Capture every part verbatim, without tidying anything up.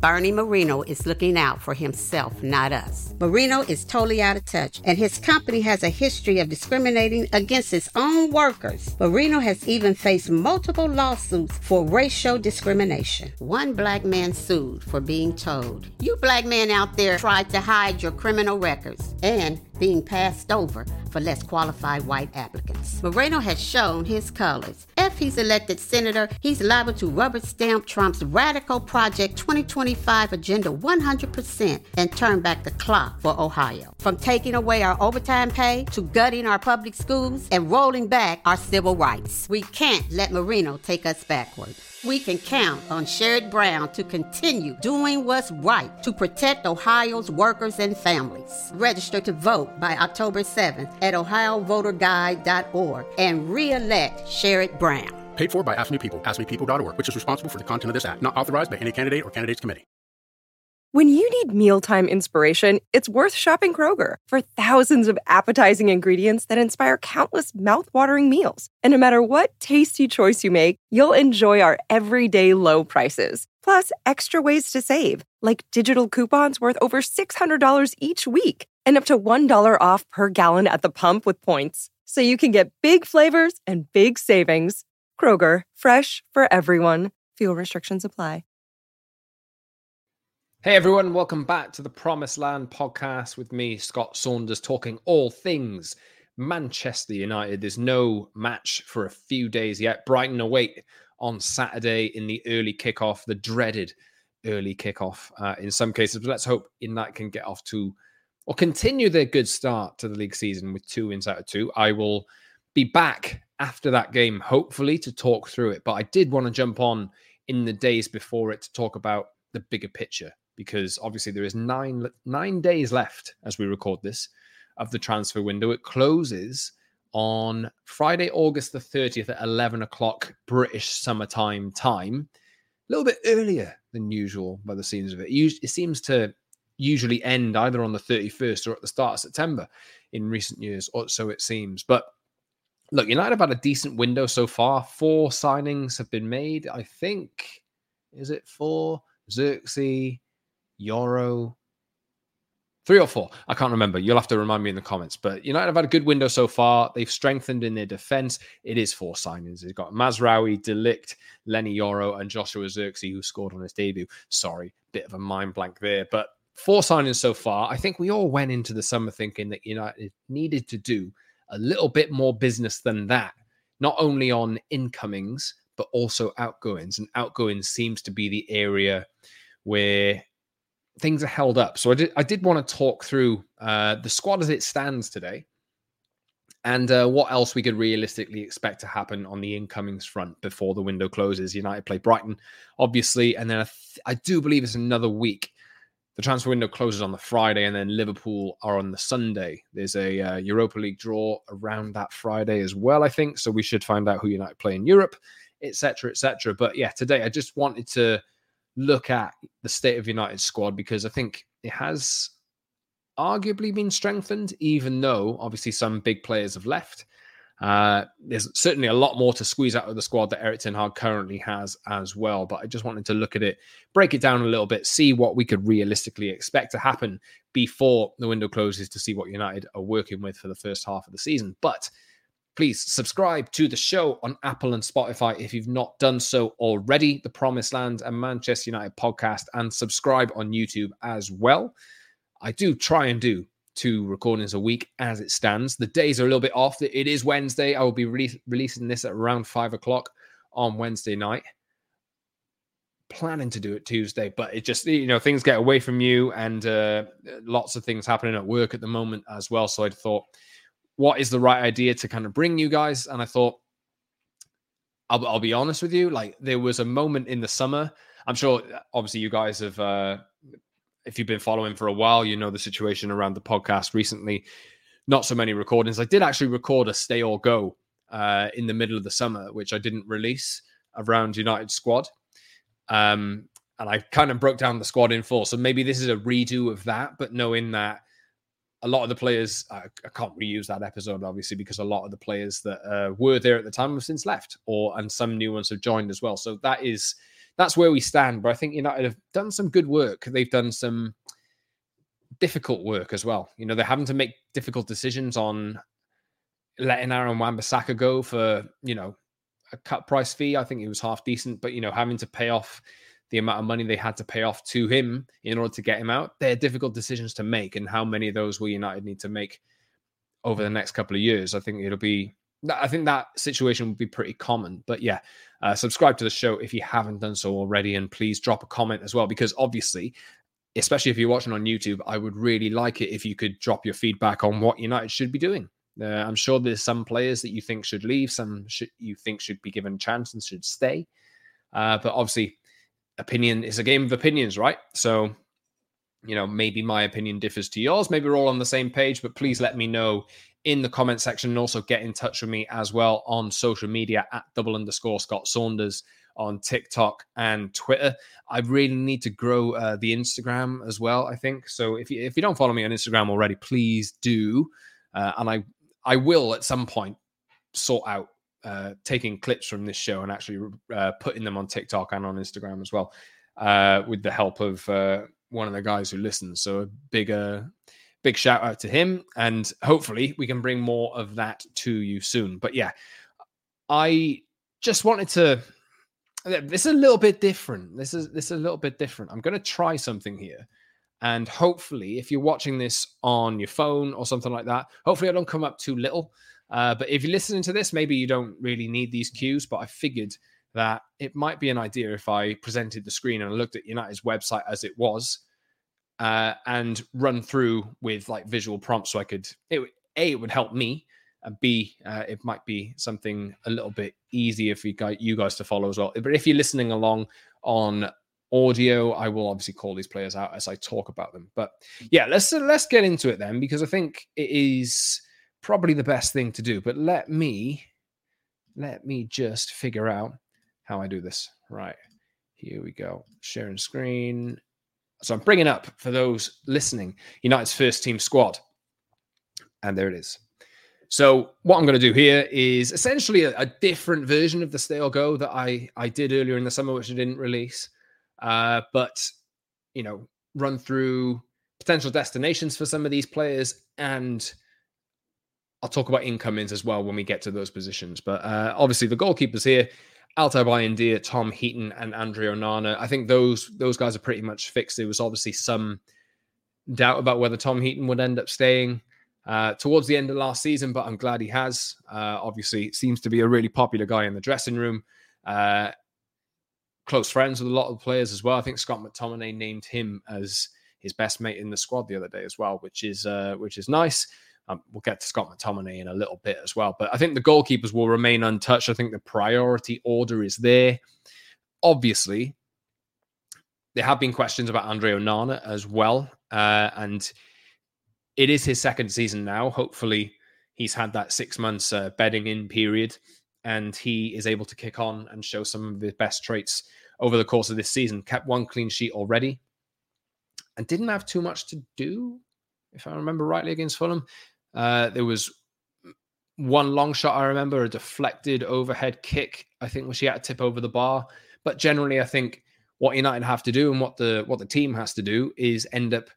Bernie Marino is looking out for himself, not us. Marino is totally out of touch, and his company has a history of discriminating against its own workers. Marino has even faced multiple lawsuits for racial discrimination. One black man sued for being told, "You black men out there tried to hide your criminal records," and being passed over for less qualified white applicants. Moreno has shown his colors. If he's elected senator, he's liable to rubber stamp Trump's radical Project twenty twenty-five agenda one hundred percent and turn back the clock for Ohio. From taking away our overtime pay to gutting our public schools and rolling back our civil rights. We can't let Marino take us backward. We can count on Sherrod Brown to continue doing what's right to protect Ohio's workers and families. Register to vote by October seventh at ohio voter guide dot org and re-elect Sherrod Brown. Paid for by Ask Me People, ask me people dot org, which is responsible for the content of this act. Not authorized by any candidate or candidates committee. When you need mealtime inspiration, it's worth shopping Kroger for thousands of appetizing ingredients that inspire countless mouth-watering meals. And no matter what tasty choice you make, you'll enjoy our everyday low prices. Plus, extra ways to save, like digital coupons worth over six hundred dollars each week and up to one dollar off per gallon at the pump with points. So you can get big flavors and big savings. Kroger, fresh for everyone. Fuel restrictions apply. Hey everyone, welcome back to the Promised Land podcast with me, Scott Saunders, talking all things Manchester United. There's no match for a few days yet. Brighton await on Saturday in the early kickoff, the dreaded early kickoff uh, in some cases. But let's hope United can get off to, or continue their good start to the league season with two wins out of two. I will be back after that game, hopefully, to talk through it. But I did want to jump on in the days before it to talk about the bigger picture, because obviously there is nine nine days left as we record this of the transfer window. It closes on Friday, August the thirtieth at eleven o'clock British summertime time. A little bit earlier than usual by the seams of it. It seems to usually end either on the thirty-first or at the start of September in recent years, or so it seems. But look, United have had a decent window so far. Four signings have been made. I think, is it four? Xerxes, Euro, three or four. I can't remember. You'll have to remind me in the comments. But United have had a good window so far. They've strengthened in their defense. It is four signings. They've got Mazraoui, De Ligt, Lenny Yoro, and Joshua Xerxes, who scored on his debut. Sorry, bit of a mind blank there. But four signings so far. I think we all went into the summer thinking that United needed to do a little bit more business than that. Not only on incomings, but also outgoings. And outgoings seems to be the area where things are held up. So I did I did want to talk through uh, the squad as it stands today and uh, what else we could realistically expect to happen on the incomings front before the window closes. United play Brighton, obviously, and then I, th- I do believe it's another week. The transfer window closes on the Friday, and then Liverpool are on the Sunday. There's a uh, Europa League draw around that Friday as well, I think, so we should find out who United play in Europe, et cetera, et cetera. But yeah, today I just wanted to look at the state of United's squad because I think it has arguably been strengthened, even though obviously some big players have left. Uh, there's certainly a lot more to squeeze out of the squad that Erik ten Hag currently has as well. But I just wanted to look at it, break it down a little bit, see what we could realistically expect to happen before the window closes to see what United are working with for the first half of the season. But please subscribe to the show on Apple and Spotify if you've not done so already, the Promised Land and Manchester United podcast, and subscribe on YouTube as well. I do try and do two recordings a week as it stands. The days are a little bit off. It is Wednesday. I will be re- releasing this at around five o'clock on Wednesday night. Planning to do it Tuesday, but it just, you know, things get away from you and uh, lots of things happening at work at the moment as well. So I thought, what is the right idea to kind of bring you guys? And I thought, I'll, I'll be honest with you, like there was a moment in the summer. I'm sure, obviously, you guys have, uh, if you've been following for a while, you know the situation around the podcast recently. Not so many recordings. I did actually record a Stay or Go uh, in the middle of the summer, which I didn't release around United squad. Um, and I kind of broke down the squad in full. So maybe this is a redo of that, but knowing that a lot of the players, I, I can't reuse that episode, obviously, because a lot of the players that uh, were there at the time have since left, or and some new ones have joined as well. So that is that's where we stand. But I think United have done some good work. They've done some difficult work as well. You know, they're having to make difficult decisions on letting Aaron Wan-Bissaka go for, you know, a cut price fee. I think he was half decent, but, you know, having to pay off the amount of money they had to pay off to him in order to get him out. They're difficult decisions to make. And how many of those will United need to make over the next couple of years? I think it'll be, I think that situation will be pretty common. But yeah, uh, subscribe to the show if you haven't done so already. And please drop a comment as well, because obviously, especially if you're watching on YouTube, I would really like it if you could drop your feedback on what United should be doing. Uh, I'm sure there's some players that you think should leave, some should, you think should be given a chance and should stay. Uh, but obviously, opinion is a game of opinions, right? So, you know, maybe my opinion differs to yours. Maybe we're all on the same page, but please let me know in the comment section, and also get in touch with me as well on social media at double underscore Scott Saunders on TikTok and Twitter. I really need to grow uh, the Instagram as well, I think. So if you, if you don't follow me on Instagram already, please do. Uh, and I, I will at some point sort out uh, taking clips from this show and actually uh, putting them on TikTok and on Instagram as well, uh, with the help of uh, one of the guys who listens. So a big, uh, big shout out to him. And hopefully we can bring more of that to you soon. But yeah, I just wanted to... This is a little bit different. This is this is a little bit different. I'm going to try something here. And hopefully, if you're watching this on your phone or something like that, hopefully I don't come up too little. Uh, but if you're listening to this, maybe you don't really need these cues. But I figured that it might be an idea if I presented the screen and I looked at United's website as it was, uh, and run through with like visual prompts, so I could, it, A, it would help me. And B, uh, it might be something a little bit easier for you guys, you guys to follow as well. But if you're listening along on audio, I will obviously call these players out as I talk about them. But yeah, let's let's get into it then, because I think it is probably the best thing to do. But let me let me just figure out how I do this. Right, here we go. Sharing screen. So I'm bringing up, for those listening, United's first team squad, and there it is. So what I'm going to do here is essentially a, a different version of the Stay or Go that I, I did earlier in the summer, which I didn't release. Uh, but, you know, run through potential destinations for some of these players. And I'll talk about incomings as well when we get to those positions. But uh, obviously the goalkeepers here, Altay Bayindir, Tom Heaton, and Andre Onana. I think those, those guys are pretty much fixed. There was obviously some doubt about whether Tom Heaton would end up staying Uh, towards the end of last season, but I'm glad he has. Uh, obviously, seems to be a really popular guy in the dressing room. Uh, close friends with a lot of players as well. I think Scott McTominay named him as his best mate in the squad the other day as well, which is uh, which is nice. Um, we'll get to Scott McTominay in a little bit as well. But I think the goalkeepers will remain untouched. I think the priority order is there. Obviously, there have been questions about Andre Onana as well. Uh, and it is his second season now. Hopefully, he's had that six months uh, bedding in period, and he is able to kick on and show some of his best traits over the course of this season. Kept one clean sheet already and didn't have too much to do, if I remember rightly, against Fulham. Uh, there was one long shot, I remember, a deflected overhead kick, I think, which he had to tip over the bar. But generally, I think what United have to do and what the what the team has to do is end up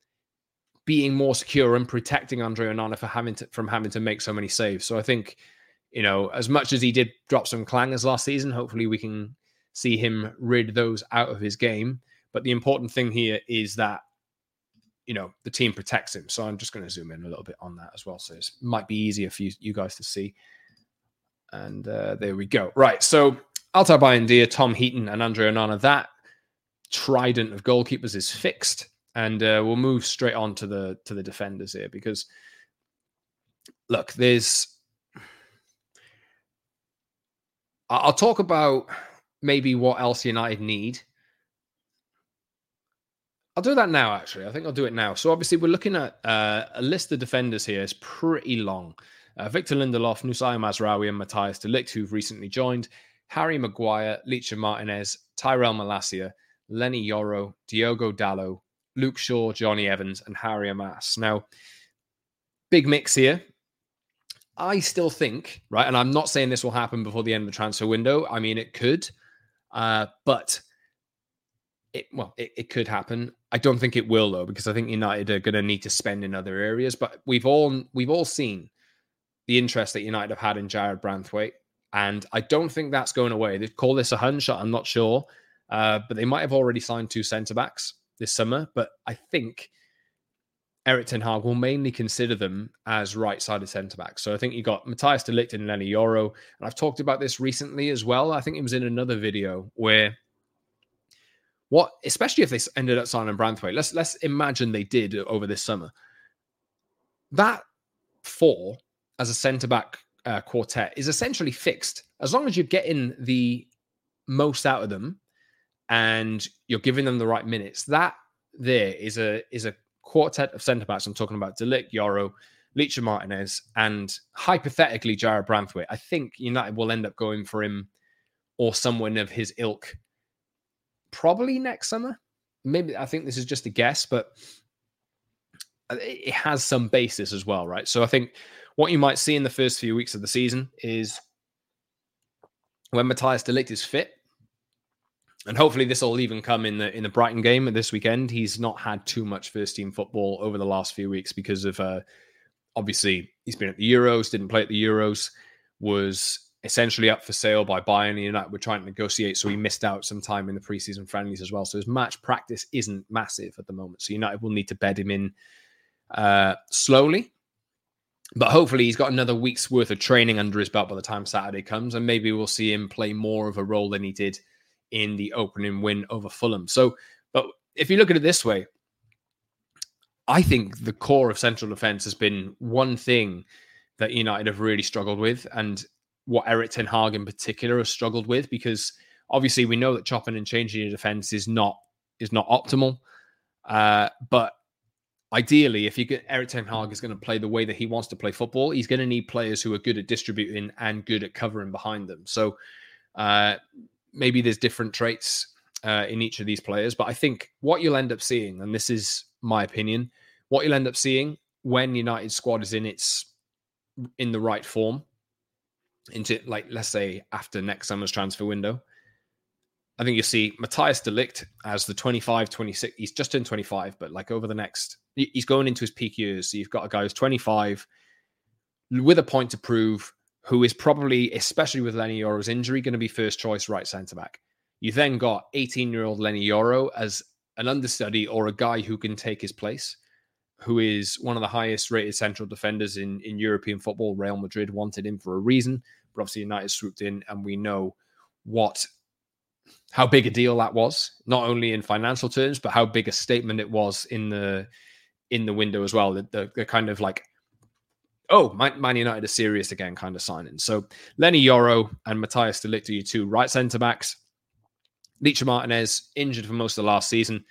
being more secure and protecting Andre Onana for having to, from having to make so many saves. So I think, you know, as much as he did drop some clangers last season, hopefully we can see him rid those out of his game. But the important thing here is that, you know, the team protects him. So I'm just going to zoom in a little bit on that as well. So it might be easier for you, you guys to see. And uh, there we go. Right. So Altay Bayindir, Tom Heaton, and Andre Onana, that trident of goalkeepers is fixed. And uh, we'll move straight on to the to the defenders here, because look, there's. I'll talk about maybe what else United need. I'll do that now. Actually, I think I'll do it now. So obviously, we're looking at uh, a list of defenders here. It's pretty long. Uh, Victor Lindelof, Nusayr Mazraoui, and Matthias de Ligt, who've recently joined. Harry Maguire, Licha Martinez, Tyrell Malacia, Lenny Yoro, Diogo Dalot, Luke Shaw, Johnny Evans, and Harry Amas. Now, big mix here. I still think, right, and I'm not saying this will happen before the end of the transfer window. I mean, it could. Uh, but it, well, it, it could happen. I don't think it will though, because I think United are going to need to spend in other areas. But we've all we've all seen the interest that United have had in Jared Branthwaite, and I don't think that's going away. They call this a hunch. I'm not sure, uh, but they might have already signed two centre backs this summer. But I think Erik ten Hag will mainly consider them as right-sided centre-backs. So I think you got Matthias de Ligt and Lenny Yoro. And I've talked about this recently as well. I think it was in another video where what, especially if they ended up signing Branthwaite, let's, let's imagine they did over this summer. That four as a centre-back uh, quartet is essentially fixed. As long as you're getting the most out of them and you're giving them the right minutes, that there is a is a quartet of centre-backs. I'm talking about de Ligt, Yoro, Licha Martinez, and hypothetically Jared Branthwaite. I think United will end up going for him or someone of his ilk probably next summer. Maybe, I think this is just a guess, but it has some basis as well, right? So I think what you might see in the first few weeks of the season is when Matthias de Ligt is fit, and hopefully this will even come in the in the Brighton game this weekend. He's not had too much first team football over the last few weeks because of uh, obviously he's been at the Euros, didn't play at the Euros, was essentially up for sale by Bayern, and United were trying to negotiate, so he missed out some time in the preseason friendlies as well. So his match practice isn't massive at the moment. So United will need to bed him in uh, slowly. But hopefully he's got another week's worth of training under his belt by the time Saturday comes, and maybe we'll see him play more of a role than he did in the opening win over Fulham. So, but if you look at it this way, I think the core of central defence has been one thing that United have really struggled with, and what Erik ten Hag in particular has struggled with, because obviously we know that chopping and changing your defence is not is not optimal. Uh, but ideally, if you get Erik ten Hag is going to play the way that he wants to play football, he's going to need players who are good at distributing and good at covering behind them. So uh, maybe there's different traits uh, in each of these players, but I think what you'll end up seeing, and this is my opinion, what you'll end up seeing when United's squad is in its in the right form, into, like, let's say after next summer's transfer window, I think you'll see Matthias de Ligt as the twenty-five, twenty-six, he's just turned twenty-five, but like over the next, he's going into his peak years. So you've got a guy who's twenty-five with a point to prove, who is probably, especially with Lenny Yoro's injury, going to be first choice right centre-back. You then got eighteen-year-old Lenny Yoro as an understudy or a guy who can take his place, who is one of the highest rated central defenders in, in European football. Real Madrid wanted him for a reason, but obviously United swooped in, and we know what how big a deal that was, not only in financial terms, but how big a statement it was in the in the window as well. The, the, the kind of like, oh, Man United are serious again kind of signing. So Lenny Yoro and Matthias de Ligt are your two right centre-backs. Licha Martinez, injured for most of the last season,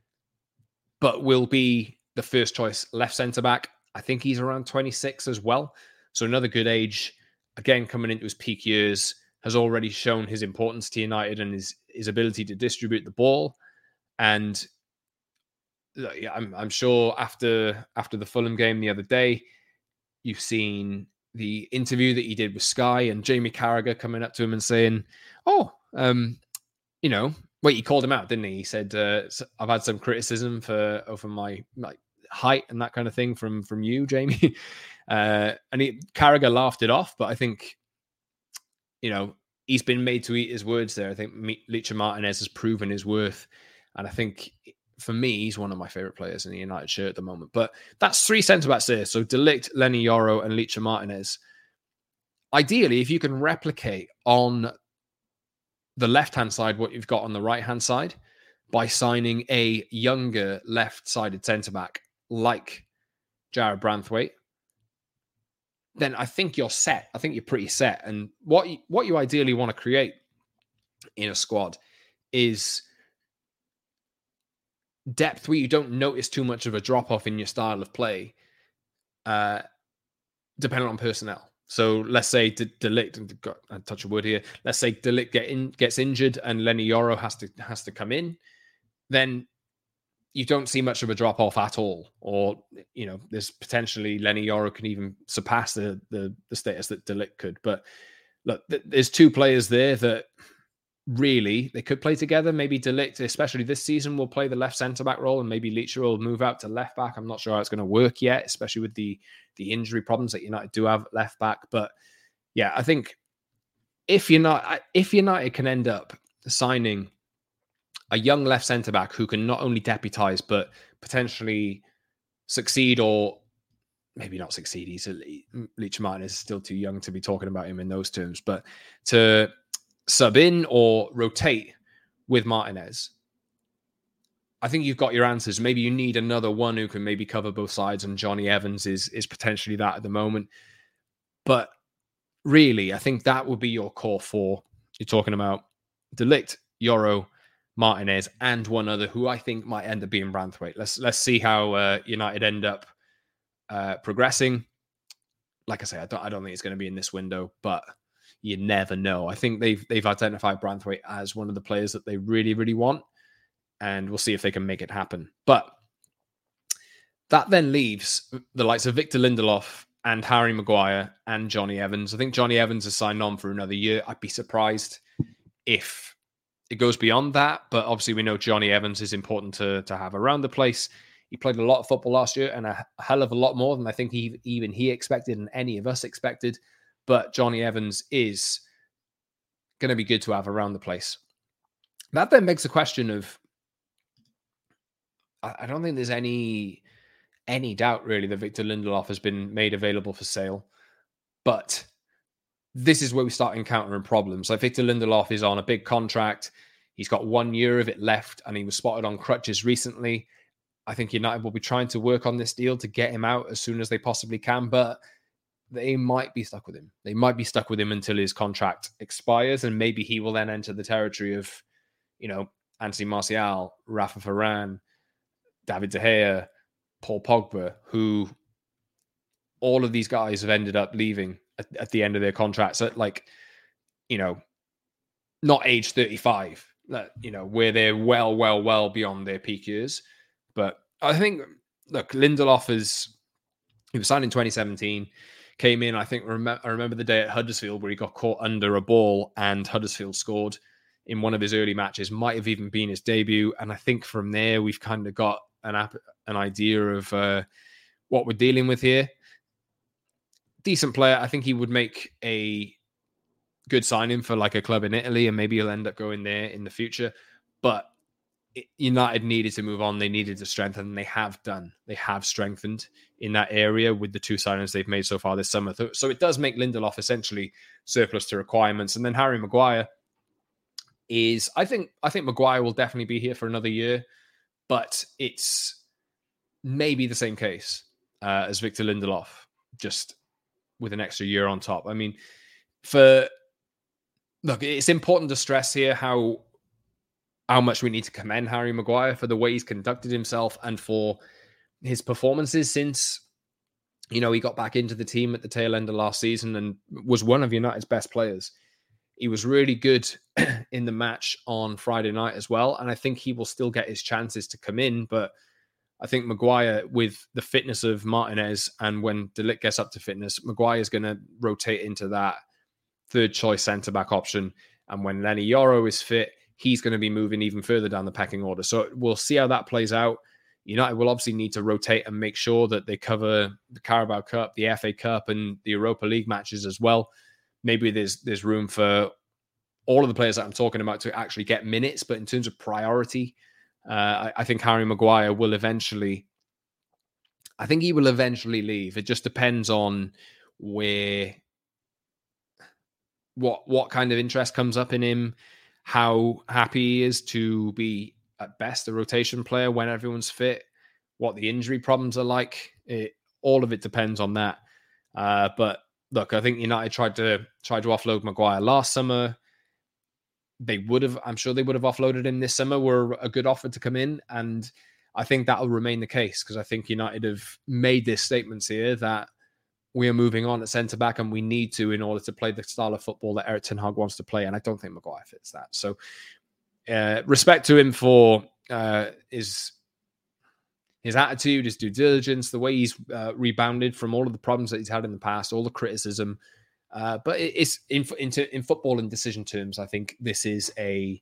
but will be the first choice left centre-back. I think he's around twenty-six as well. So another good age. Again, coming into his peak years, has already shown his importance to United and his, his ability to distribute the ball. And yeah, I'm, I'm sure after after the Fulham game the other day, you've seen the interview that he did with Sky and Jamie Carragher coming up to him and saying, oh, um, you know, wait, he called him out, didn't he? He said, uh, I've had some criticism for over my, my height and that kind of thing from, from you, Jamie. uh, and he, Carragher laughed it off, but I think, you know, he's been made to eat his words there. I think Licha Martinez has proven his worth. And I think, for me, he's one of my favourite players in the United shirt at the moment. But that's three centre-backs there. So de Ligt, Lenny Yoro, and Licha Martinez. Ideally, if you can replicate on the left-hand side what you've got on the right-hand side by signing a younger left-sided centre-back like Jared Branthwaite, then I think you're set. I think you're pretty set. And what you, what you ideally want to create in a squad is depth where you don't notice too much of a drop-off in your style of play, uh, depending on personnel. So let's say De, de Ligt, got a touch of wood here, let's say De Ligt get in, gets injured and Lenny Yoro has to has to come in, then you don't see much of a drop-off at all. Or, you know, there's potentially Lenny Yoro can even surpass the, the, the status that De Ligt could. But look, th- there's two players there that really, they could play together. Maybe De Ligt, especially this season, will play the left centre-back role, and maybe Leacher will move out to left-back. I'm not sure how it's going to work yet, especially with the, the injury problems that United do have at left-back. But yeah, I think if United, if United can end up signing a young left centre-back who can not only deputise, but potentially succeed, or maybe not succeed. He's a, Leach Martinez is still too young to be talking about him in those terms, but to sub in or rotate with Martinez, I think you've got your answers. Maybe you need another one who can maybe cover both sides, and Johnny Evans is is potentially that at the moment. But really, I think that would be your core four. You're talking about De Ligt, Yoro, Martinez, and one other who I think might end up being Branthwaite. Let's let's see how uh, United end up uh, progressing. Like I say, I don't I don't think it's going to be in this window, but you never know. I think they've they've identified Branthwaite as one of the players that they really really want, and we'll see if they can make it happen. But that then leaves the likes of Victor Lindelof and Harry Maguire and Johnny Evans. I think Johnny Evans has signed on for another year. I'd be surprised if it goes beyond that, but obviously we know Johnny Evans is important to, to have around the place. He played a lot of football last year, and a hell of a lot more than I think he, even he expected and any of us expected. But Johnny Evans is going to be good to have around the place. That then begs the question of, I don't think there's any any doubt really that Victor Lindelof has been made available for sale, but this is where we start encountering problems. Like Victor Lindelof is on a big contract. He's got one year of it left, and he was spotted on crutches recently. I think United will be trying to work on this deal to get him out as soon as they possibly can, but they might be stuck with him. They might be stuck with him until his contract expires, and maybe he will then enter the territory of, you know, Anthony Martial, Rafa Varane, David De Gea, Paul Pogba, who all of these guys have ended up leaving at, at the end of their contracts at, like, you know, not age thirty-five, that, you know, where they're well, well, well beyond their peak years. But I think, look, Lindelof is, he was signed in twenty seventeen, came in, I think, rem- I remember the day at Huddersfield where he got caught under a ball and Huddersfield scored in one of his early matches, might have even been his debut. And I think from there, we've kind of got an, ap- an idea of uh, what we're dealing with here. Decent player. I think he would make a good signing for like a club in Italy, and maybe he'll end up going there in the future. But United needed to move on. They needed to strengthen, and they have done. They have strengthened in that area with the two signings they've made so far this summer. So it does make Lindelof essentially surplus to requirements. And then Harry Maguire is, I think, I think Maguire will definitely be here for another year, but it's maybe the same case uh, as Victor Lindelof, just with an extra year on top. I mean, for look, it's important to stress here how how much we need to commend Harry Maguire for the way he's conducted himself and for his performances since, you know, he got back into the team at the tail end of last season and was one of United's best players. He was really good in the match on Friday night as well, and I think he will still get his chances to come in, but I think Maguire, with the fitness of Martinez, and when De Ligt gets up to fitness, Maguire is going to rotate into that third choice centre-back option. And when Lenny Yoro is fit, he's going to be moving even further down the pecking order. So we'll see how that plays out. United will obviously need to rotate and make sure that they cover the Carabao Cup, the F A Cup, and the Europa League matches as well. Maybe there's there's room for all of the players that I'm talking about to actually get minutes, but in terms of priority, Uh, I, I think Harry Maguire will eventually, I think he will eventually leave. It just depends on where, what what kind of interest comes up in him, how happy he is to be at best a rotation player when everyone's fit, what the injury problems are like. It, all of it depends on that. Uh, but look, I think United tried to try to offload Maguire last summer. They would have, I'm sure they would have offloaded him this summer were a good offer to come in. And I think that'll remain the case because I think United have made this statements here that we are moving on at centre-back and we need to in order to play the style of football that Erik ten Hag wants to play. And I don't think Maguire fits that. So uh, respect to him for uh, his, his attitude, his due diligence, the way he's uh, rebounded from all of the problems that he's had in the past, all the criticism. Uh, but it, it's in into in football in decision terms. I think this is a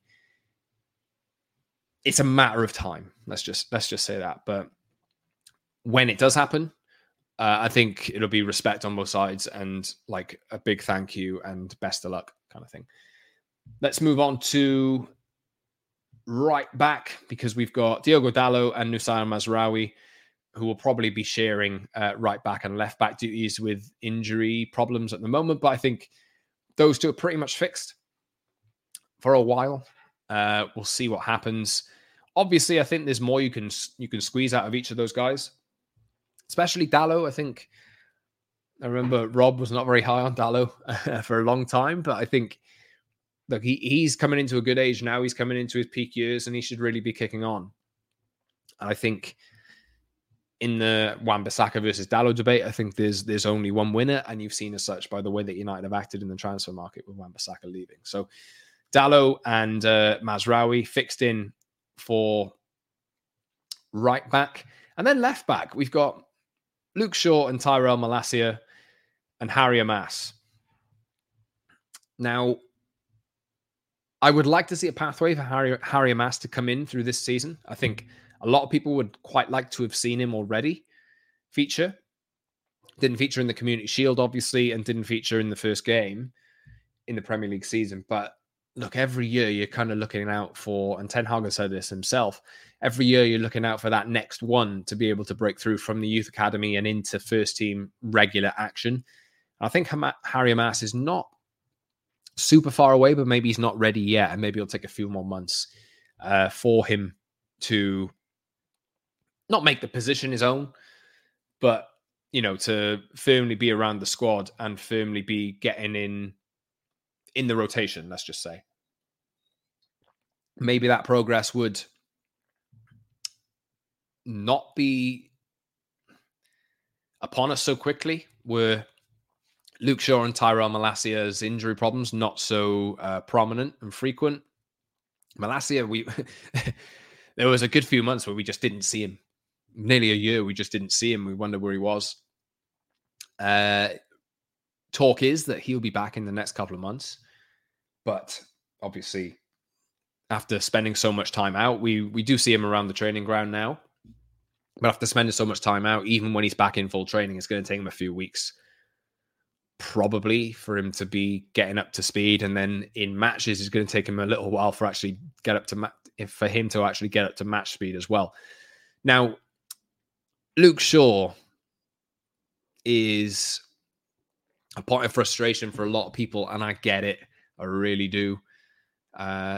it's a matter of time. Let's just let's just say that. But when it does happen, uh, I think it'll be respect on both sides and like a big thank you and best of luck kind of thing. Let's move on to right back, because we've got Diogo Dalot and Noussair Mazraoui, who will probably be sharing uh, right back and left back duties with injury problems at the moment. But I think those two are pretty much fixed for a while. Uh, we'll see what happens. Obviously, I think there's more you can you can squeeze out of each of those guys, especially Dalot. I think I remember Rob was not very high on Dalot uh, for a long time, but I think look, he, he's coming into a good age now. He's coming into his peak years, and he should really be kicking on. And I think in the Wan-Bissaka versus Dalot debate, I think there's there's only one winner, and you've seen as such by the way that United have acted in the transfer market with Wan-Bissaka leaving. So Dalot and uh, Mazraoui fixed in for right back. And then left back, we've got Luke Shaw and Tyrell Malacia and Harry Amas. Now, I would like to see a pathway for Harry, Harry Amas to come in through this season. I think a lot of people would quite like to have seen him already feature. Didn't feature in the Community Shield, obviously, and didn't feature in the first game in the Premier League season. But look, every year you're kind of looking out for, and Ten Hag has said this himself, every year you're looking out for that next one to be able to break through from the youth academy and into first team regular action. And I think Harry Amas is not super far away, but maybe he's not ready yet, and maybe it'll take a few more months uh, for him to not make the position his own, but, you know, to firmly be around the squad and firmly be getting in in the rotation, let's just say. Maybe that progress would not be upon us so quickly, were Luke Shaw and Tyrell Malacia's injury problems not so uh, prominent and frequent. Malacia, we there was a good few months where we just didn't see him. Nearly a year, we just didn't see him. We wondered where he was. Uh, talk is that he'll be back in the next couple of months. But obviously, after spending so much time out, we, we do see him around the training ground now. But after spending so much time out, even when he's back in full training, it's going to take him a few weeks, probably, for him to be getting up to speed. And then in matches, it's going to take him a little while for actually get up to ma- for him to actually get up to match speed as well. Now, Luke Shaw is a point of frustration for a lot of people, and I get it. I really do. Uh,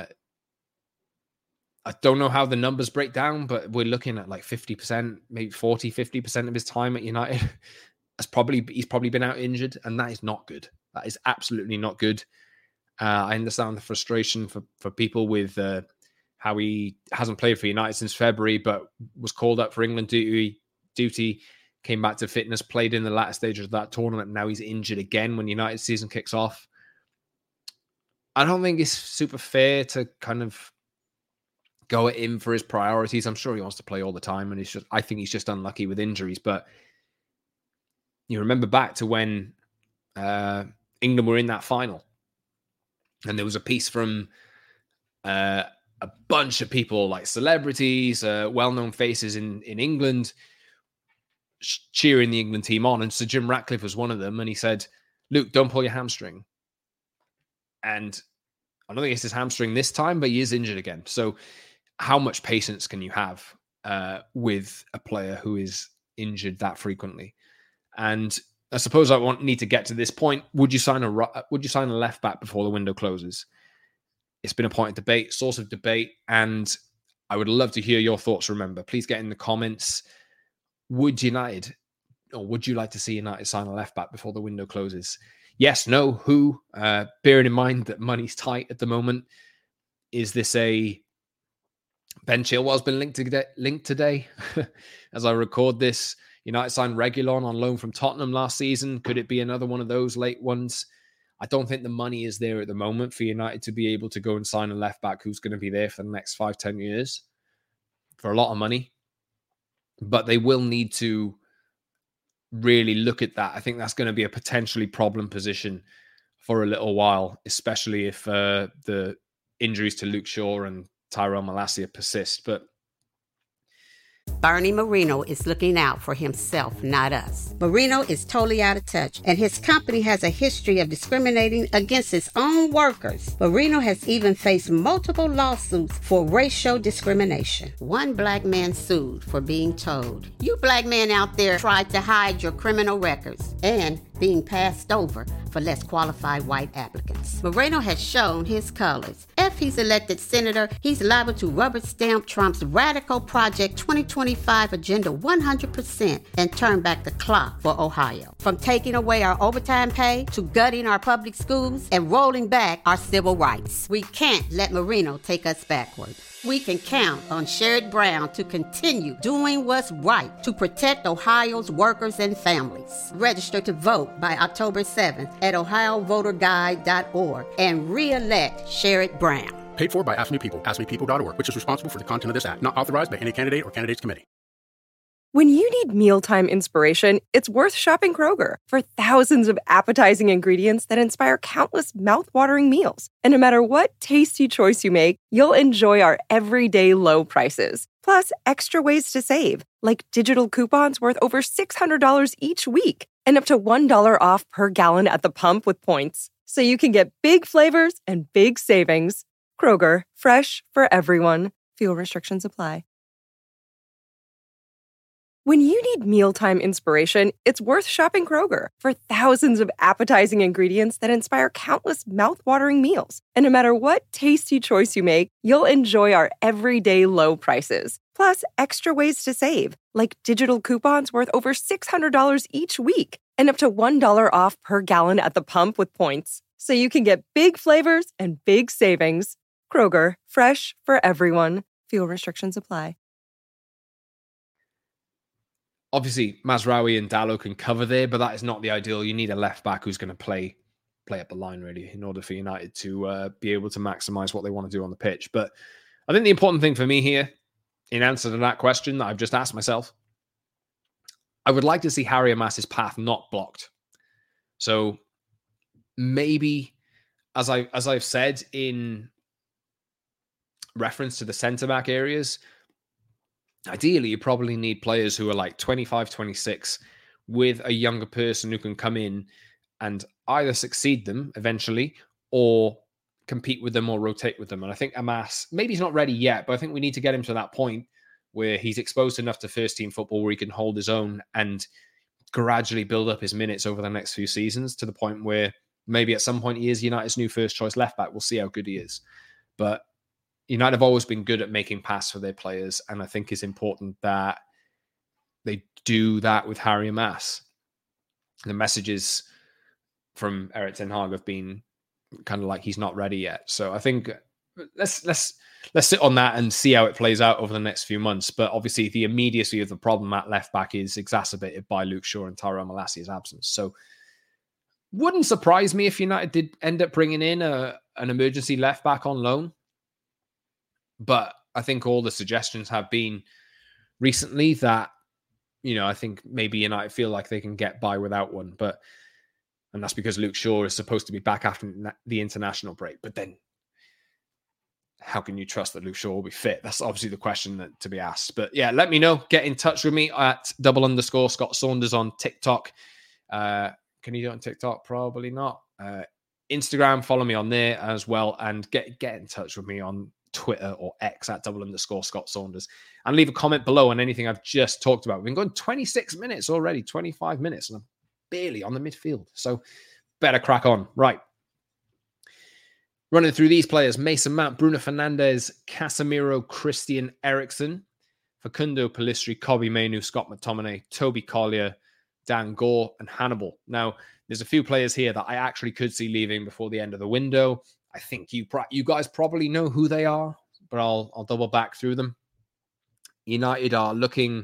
I don't know how the numbers break down, but we're looking at like fifty percent, maybe forty, fifty percent of his time at United. That's probably, he's probably been out injured, and that is not good. That is absolutely not good. Uh, I understand the frustration for, for people with uh, how he hasn't played for United since February, but was called up for England duty, duty, came back to fitness, played in the latter stages of that tournament. Now he's injured again when United season kicks off. I don't think it's super fair to kind of go at him for his priorities. I'm sure he wants to play all the time, and he's just, I think he's just unlucky with injuries. But you remember back to when uh, England were in that final, and there was a piece from uh, a bunch of people, like celebrities, uh, well-known faces in, in England, cheering the England team on. And Sir Jim Ratcliffe was one of them. And he said, Luke, don't pull your hamstring. And I don't think it's his hamstring this time, but he is injured again. So how much patience can you have uh, with a player who is injured that frequently? And I suppose I want need to get to this point. Would you sign a would you sign a left back before the window closes? It's been a point of debate, source of debate, and I would love to hear your thoughts. Remember, please get in the comments. Would United, or would you like to see United sign a left back before the window closes? Yes, no, who? Uh, bearing in mind that money's tight at the moment, is this a Ben Chilwell's been linked today? Linked today, as I record this. United signed Reguilon on loan from Tottenham last season. Could it be another one of those late ones? I don't think the money is there at the moment for United to be able to go and sign a left back who's going to be there for the next five, ten years for a lot of money. But they will need to really look at that. I think that's going to be a potentially problem position for a little while, especially if uh, the injuries to Luke Shaw and Tyrell Malacia persist. But Bernie Marino is looking out for himself, not us. Marino is totally out of touch, and his company has a history of discriminating against its own workers. Marino has even faced multiple lawsuits for racial discrimination. One black man sued for being told, "You black men out there tried to hide your criminal records," and being passed over for less qualified white applicants. Moreno has shown his colors. If he's elected senator, he's liable to rubber stamp Trump's radical Project twenty twenty-five agenda one hundred percent and turn back the clock for Ohio. From taking away our overtime pay to gutting our public schools and rolling back our civil rights. We can't let Marino take us backward. We can count on Sherrod Brown to continue doing what's right to protect Ohio's workers and families. Register to vote by October seventh at ohio voter guide dot org and re-elect Sherrod Brown. Paid for by Ask Me People, ask me people dot org, which is responsible for the content of this app. Not authorized by any candidate or candidates committee. When you need mealtime inspiration, it's worth shopping Kroger for thousands of appetizing ingredients that inspire countless mouth-watering meals. And no matter what tasty choice you make, you'll enjoy our everyday low prices. Plus, extra ways to save, like digital coupons worth over six hundred dollars each week and up to one dollar off per gallon at the pump with points. So you can get big flavors and big savings. Kroger, fresh for everyone. Fuel restrictions apply. When you need mealtime inspiration, it's worth shopping Kroger for thousands of appetizing ingredients that inspire countless mouth-watering meals. And no matter what tasty choice you make, you'll enjoy our everyday low prices. Plus, extra ways to save, like digital coupons worth over six hundred dollars each week and up to one dollar off per gallon at the pump with points. So you can get big flavors and big savings. Kroger, fresh for everyone. Fuel restrictions apply. Obviously, Mazraoui and Dalot can cover there, but that is not the ideal. You need a left back who's going to play play up the line, really, in order for United to uh, be able to maximize what they want to do on the pitch. But I think the important thing for me here, in answer to that question that I've just asked myself, I would like to see Harry Amas's path not blocked. So maybe, as I as I've said in reference to the centre-back areas, ideally, you probably need players who are like twenty-five, twenty-six with a younger person who can come in and either succeed them eventually or compete with them or rotate with them. And I think Amas, maybe he's not ready yet, but I think we need to get him to that point where he's exposed enough to first-team football where he can hold his own and gradually build up his minutes over the next few seasons to the point where maybe at some point he is United's new first-choice left-back. We'll see how good he is. But United have always been good at making pass for their players, and I think it's important that they do that with Harry Amas. The messages from Erik ten Hag have been kind of like he's not ready yet. So I think let's let's let's sit on that and see how it plays out over the next few months. But obviously, the immediacy of the problem at left back is exacerbated by Luke Shaw and Tyrell Malacia's absence. So wouldn't surprise me if United did end up bringing in a an emergency left back on loan. But I think all the suggestions have been recently that, you know, I think maybe United feel like they can get by without one. But, and that's because Luke Shaw is supposed to be back after the international break. But then how can you trust that Luke Shaw will be fit? That's obviously the question that, to be asked. But yeah, let me know. Get in touch with me at double underscore Scott Saunders on TikTok. Uh, can you do it on TikTok? Probably not. Uh, Instagram, follow me on there as well. And get, get in touch with me on Twitter or X at double underscore Scott Saunders, and leave a comment below on anything I've just talked about. We've been going twenty-six minutes already, twenty-five minutes, and I'm barely on the midfield. So better crack on. Right. Running through these players: Mason Mount, Bruno Fernandes, Casemiro, Christian Eriksen, Facundo Pellistri, Kobbie Mainoo, Scott McTominay, Toby Collier, Dan Gore, and Hannibal. Now, there's a few players here that I actually could see leaving before the end of the window. I think you you guys probably know who they are, but I'll I'll double back through them. United are looking,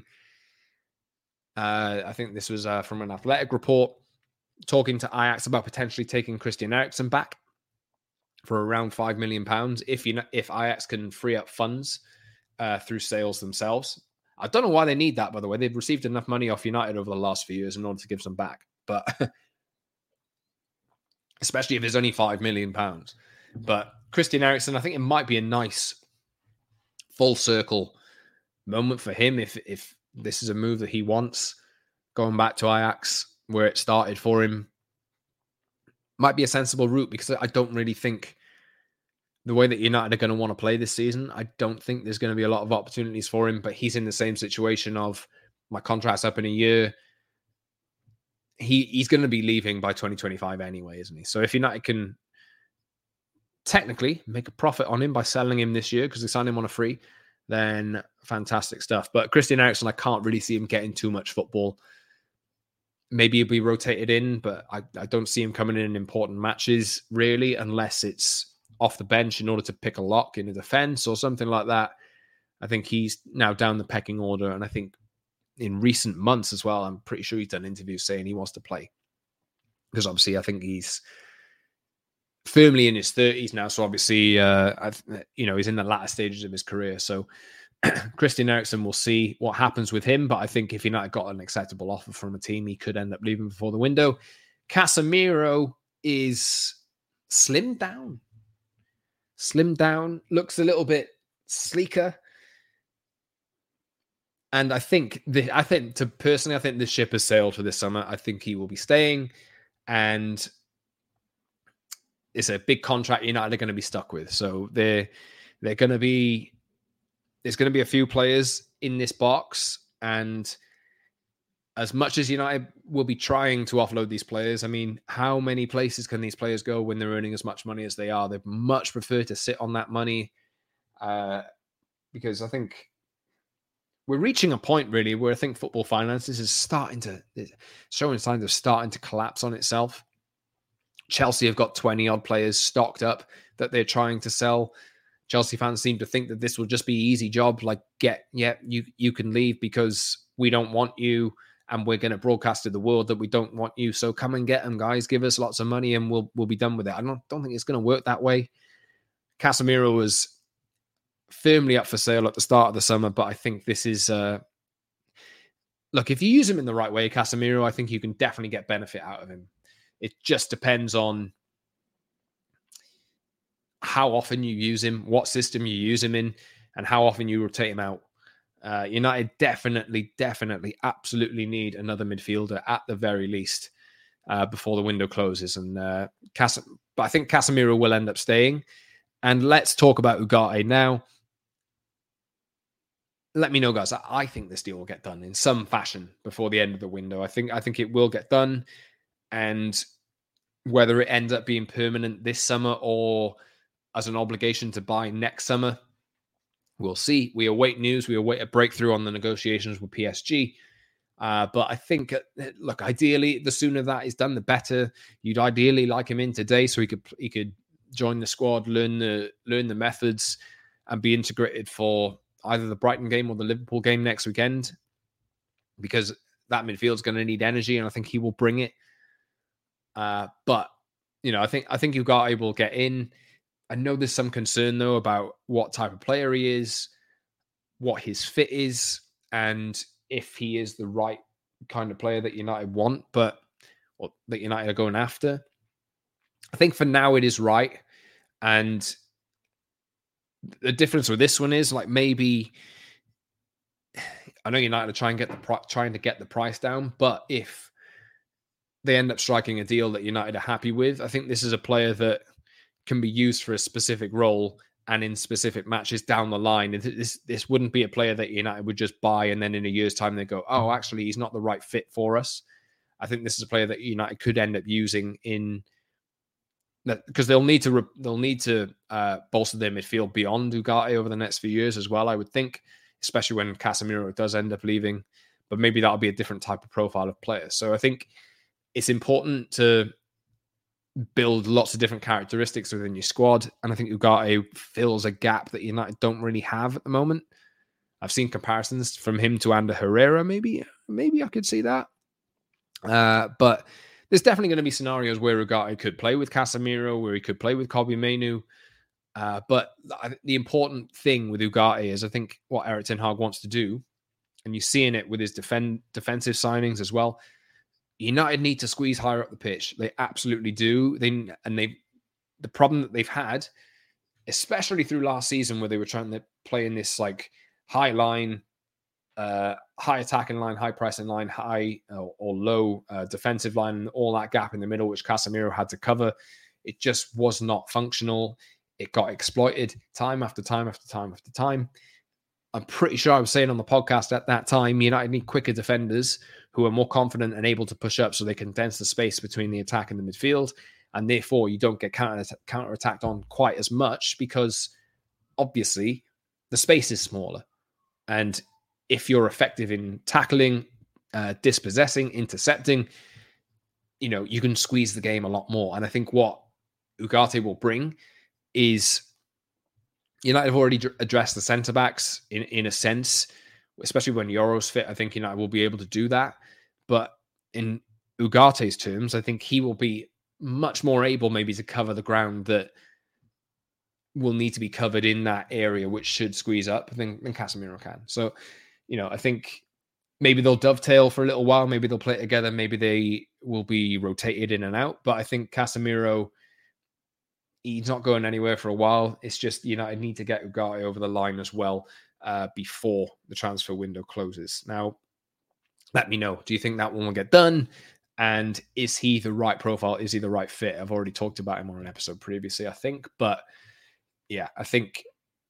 uh, I think this was uh, from an Athletic report, talking to Ajax about potentially taking Christian Eriksen back for around five million pounds if you if Ajax can free up funds uh, through sales themselves. I don't know why they need that, by the way. They've received enough money off United over the last few years in order to give some back. But especially if it's only five million pounds. But Christian Eriksen, I think it might be a nice full circle moment for him if if this is a move that he wants. Going back to Ajax, where it started for him, might be a sensible route, because I don't really think the way that United are going to want to play this season, I don't think there's going to be a lot of opportunities for him. But he's in the same situation of, my contract's up in a year. He he's going to be leaving by twenty twenty-five anyway, isn't he? So if United can technically make a profit on him by selling him this year, because they signed him on a free, then fantastic stuff. But Christian Eriksen, I can't really see him getting too much football. Maybe he'll be rotated in, but I, I don't see him coming in in important matches, really, unless it's off the bench in order to pick a lock in a defense or something like that. I think he's now down the pecking order, and I think in recent months as well, I'm pretty sure he's done interviews saying he wants to play. Because obviously I think he's firmly in his thirties now, so obviously, uh, I've, you know, he's in the latter stages of his career. So Christian Eriksen, will see what happens with him, but I think if United got an acceptable offer from a team, he could end up leaving before the window. Casemiro is slimmed down. Slimmed down, looks a little bit sleeker. And I think, the, I think, to personally, I think the ship has sailed for this summer. I think he will be staying, and it's a big contract United are going to be stuck with. So they're they're going to be there's going to be a few players in this box, and as much as United will be trying to offload these players, I mean, how many places can these players go when they're earning as much money as they are? They'd much prefer to sit on that money, uh, because I think we're reaching a point, really, where I think football finances is starting to, showing signs of starting to collapse on itself. Chelsea have got twenty odd players stocked up that they're trying to sell. Chelsea fans seem to think that this will just be an easy job. Like, get, yeah, you, you can leave because we don't want you, and we're going to broadcast to the world that we don't want you. So come and get them, guys. Give us lots of money and we'll, we'll be done with it. I don't, don't think it's going to work that way. Casemiro was firmly up for sale at the start of the summer, but I think this is, uh, look, if you use him in the right way, Casemiro, I think you can definitely get benefit out of him. It just depends on how often you use him, what system you use him in, and how often you rotate him out. Uh, United definitely, definitely, absolutely need another midfielder at the very least uh, before the window closes. And uh, Cas- but I think Casemiro will end up staying. And let's talk about Ugarte now. Let me know, guys. I think this deal will get done in some fashion before the end of the window. I think I think it will get done. And whether it ends up being permanent this summer or as an obligation to buy next summer, we'll see. We await news. We await a breakthrough on the negotiations with P S G. Uh, but I think, look, ideally, the sooner that is done, the better. You'd ideally like him in today so he could he could join the squad, learn the learn the methods, and be integrated for either the Brighton game or the Liverpool game next weekend, because that midfield's going to need energy, and I think he will bring it. Uh, but you know, I think I think Ugarte will get in. I know there's some concern though about what type of player he is, what his fit is, and if he is the right kind of player that United want, but or that United are going after. I think for now it is right, and the difference with this one is, like, maybe I know United are trying to get the trying to get the price down, but if they end up striking a deal that United are happy with, I think this is a player that can be used for a specific role and in specific matches down the line. This this wouldn't be a player that United would just buy and then in a year's time they go, oh, actually, he's not the right fit for us. I think this is a player that United could end up using in that, because they'll need to re, they'll need to uh, bolster their midfield beyond Ugarte over the next few years as well, I would think, especially when Casemiro does end up leaving. But maybe that'll be a different type of profile of player. So I think it's important to build lots of different characteristics within your squad. And I think Ugarte fills a gap that United don't really have at the moment. I've seen comparisons from him to Ander Herrera. Maybe, maybe I could see that. Uh, but there's definitely going to be scenarios where Ugarte could play with Casemiro, where he could play with Kobbie Mainoo. Uh, but the important thing with Ugarte is, I think what Erik ten Hag wants to do and you're seeing it with his defend, defensive signings as well. United need to squeeze higher up the pitch. They absolutely do. They and they the problem that they've had, especially through last season, where they were trying to play in this like high line, uh, high attacking line, high pressing line, high or, or low uh, defensive line, all that gap in the middle, which Casemiro had to cover. It just was not functional. It got exploited time after time after time after time. I'm pretty sure I was saying on the podcast at that time, United need quicker defenders who are more confident and able to push up so they can condense the space between the attack and the midfield. And therefore, you don't get counter counter-attacked on quite as much because, obviously, the space is smaller. And if you're effective in tackling, uh, dispossessing, intercepting, you know, you can squeeze the game a lot more. And I think what Ugarte will bring is United have already addressed the centre-backs in, in a sense, especially when Euro's fit. I think United will be able to do that. But in Ugarte's terms, I think he will be much more able maybe to cover the ground that will need to be covered in that area, which should squeeze up than, than Casemiro can. So, you know, I think maybe they'll dovetail for a little while. Maybe they'll play together. Maybe they will be rotated in and out. But I think Casemiro, he's not going anywhere for a while. It's just United need to get Ugarte over the line as well uh, before the transfer window closes. Now, let me know. Do you think that one will get done? And is he the right profile? Is he the right fit? I've already talked about him on an episode previously, I think. But yeah, I think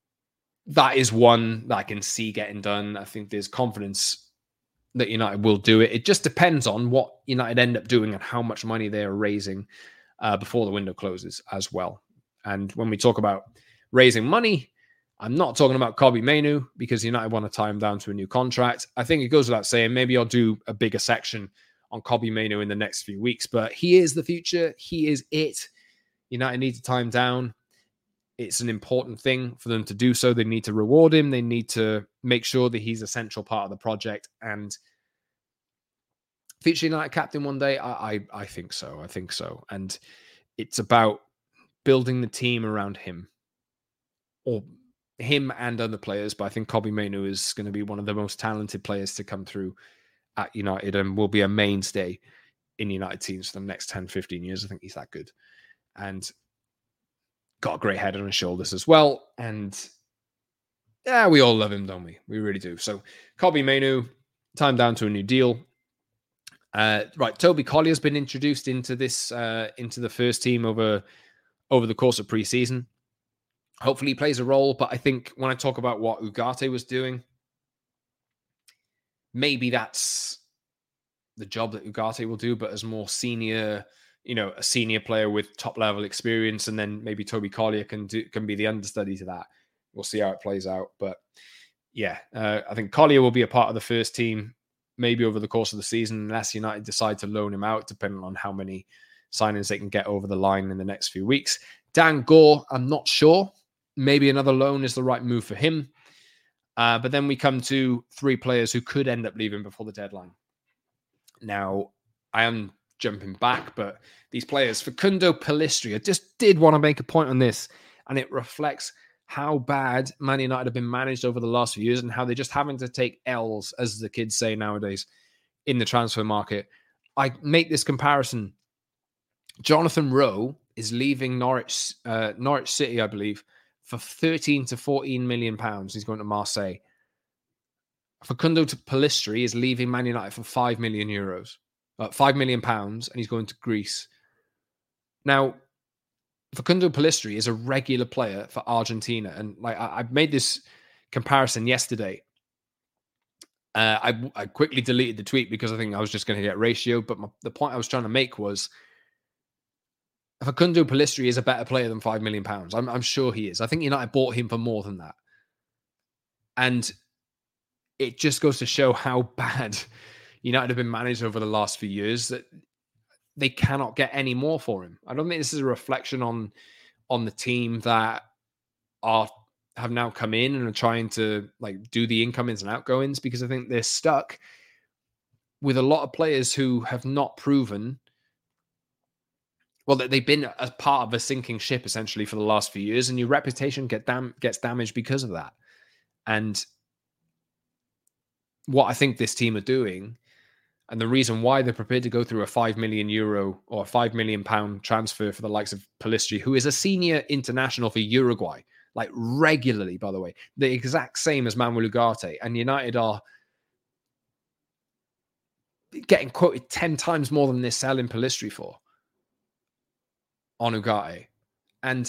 that is one that I can see getting done. I think there's confidence that United will do it. It just depends on what United end up doing and how much money they're raising uh, before the window closes as well. And when we talk about raising money, I'm not talking about Kobbie Mainoo because United want to tie him down to a new contract. I think it goes without saying, maybe I'll do a bigger section on Kobbie Mainoo in the next few weeks, but he is the future. He is it. United need to tie him down. It's an important thing for them to do so. They need to reward him. They need to make sure that he's a central part of the project. And future United captain one day, I, I, I think so. I think so. And it's about building the team around him, or him and other players. But I think Kobbie Mainoo is going to be one of the most talented players to come through at United and will be a mainstay in United teams for the next ten, fifteen years. I think he's that good. And got a great head on his shoulders as well. And yeah, we all love him, don't we? We really do. So Kobbie Mainoo, time down to a new deal. Uh, right, Toby Collier's been introduced into this, uh, into the first team over, over the course of pre-season. Hopefully he plays a role, but I think when I talk about what Ugarte was doing, maybe that's the job that Ugarte will do, but as more senior, you know, a senior player with top level experience, and then maybe Toby Collier can do, can be the understudy to that. We'll see how it plays out. But yeah, uh, I think Collier will be a part of the first team, maybe over the course of the season, unless United decide to loan him out, depending on how many signings they can get over the line in the next few weeks. Dan Gore, I'm not sure. Maybe another loan is the right move for him. Uh, but then we come to three players who could end up leaving before the deadline. Now, I am jumping back, but these players, Facundo Pellistri, I just did want to make a point on this, and it reflects how bad Man United have been managed over the last few years and how they're just having to take L's, as the kids say nowadays, in the transfer market. I make this comparison. Jonathan Rowe is leaving Norwich, uh, Norwich City, I believe, for thirteen to fourteen million pounds. He's going to Marseille. Facundo Pellistri is leaving Man United for five million euros, uh, five million pounds, and he's going to Greece. Now, Facundo Pellistri is a regular player for Argentina, and like I, I made this comparison yesterday. Uh, I, I quickly deleted the tweet because I think I was just going to get ratio, but my, the point I was trying to make was Facundo Pellistri is a better player than five million pounds. I'm, I'm sure he is. I think United bought him for more than that. And it just goes to show how bad United have been managed over the last few years that they cannot get any more for him. I don't think this is a reflection on, on the team that are have now come in and are trying to like do the incomings and outgoings, because I think they're stuck with a lot of players who have not proven. Well, they've been as part of a sinking ship essentially for the last few years, and your reputation get dam- gets damaged because of that. And what I think this team are doing, and the reason why they're prepared to go through a five million euro or a five million pound transfer for the likes of Pellistri, who is a senior international for Uruguay, like regularly, by the way, the exact same as Manuel Ugarte, and United are getting quoted ten times more than they're selling Pellistri for on Ugarte. And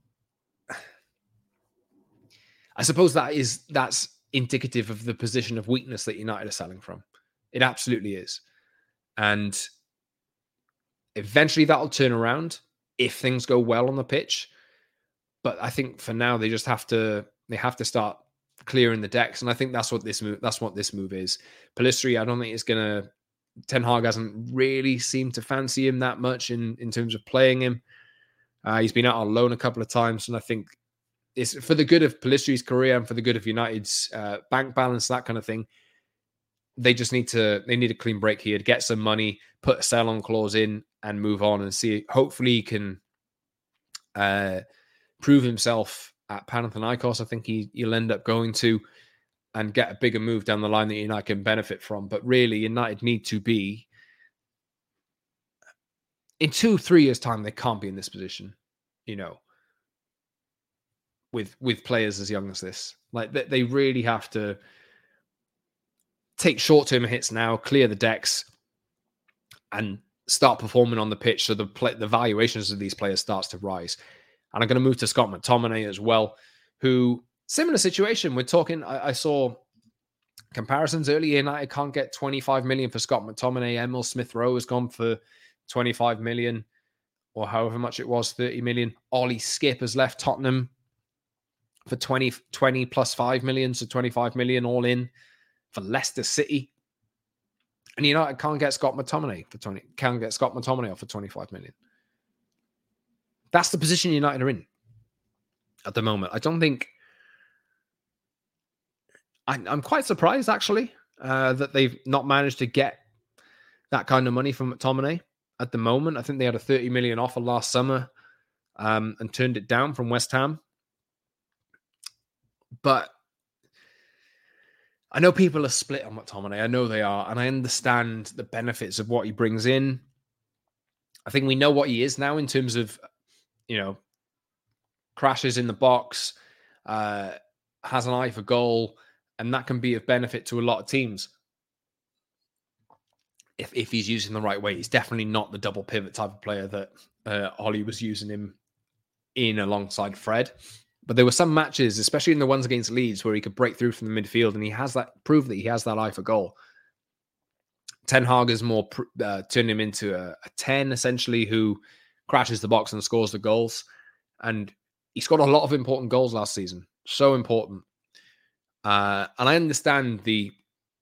I suppose that is that's indicative of the position of weakness that United are selling from. It absolutely is. And eventually that'll turn around if things go well on the pitch. But I think for now they just have to they have to start clearing the decks. And I think that's what this move that's what this move is. Pellistri, I don't think it's gonna Ten Hag hasn't really seemed to fancy him that much in, in terms of playing him. Uh, he's been out on loan a couple of times, and I think it's for the good of Pellistri's career and for the good of United's uh, bank balance, that kind of thing. They just need to they need a clean break here to get some money, put a sell-on clause in, and move on and see. Hopefully, he can uh, prove himself at Panathinaikos. I think he, he'll end up going to, and get a bigger move down the line that United can benefit from. But really, United need to be, in two, three years' time, they can't be in this position, you know, with with players as young as this. Like, they, they really have to take short-term hits now, clear the decks, and start performing on the pitch so the play, the valuations of these players starts to rise. And I'm going to move to Scott McTominay as well, who... Similar situation. We're talking, I, I saw comparisons earlier. United can't get twenty-five million for Scott McTominay. Emil Smith-Rowe has gone for twenty-five million, or however much it was, thirty million. Ollie Skip has left Tottenham for twenty, twenty plus five million, so twenty-five million all in for Leicester City. And United can't get Scott McTominay for twenty, can't get Scott McTominay off for twenty-five million. That's the position United are in at the moment. I don't think I'm quite surprised, actually, uh, that they've not managed to get that kind of money from McTominay at the moment. I think they had a thirty million offer last summer um, and turned it down from West Ham. But I know people are split on McTominay. I know they are. And I understand the benefits of what he brings in. I think we know what he is now in terms of, you know, crashes in the box, uh, has an eye for goal. And that can be of benefit to a lot of teams if if he's using the right way. He's definitely not the double pivot type of player that uh, Ollie was using him in alongside Fred. But there were some matches, especially in the ones against Leeds, where he could break through from the midfield, and he has that prove that he has that eye for goal. Ten Hag has more uh, turned him into a, a ten, essentially, who crashes the box and scores the goals. And he scored a lot of important goals last season. So important. Uh, and I understand the,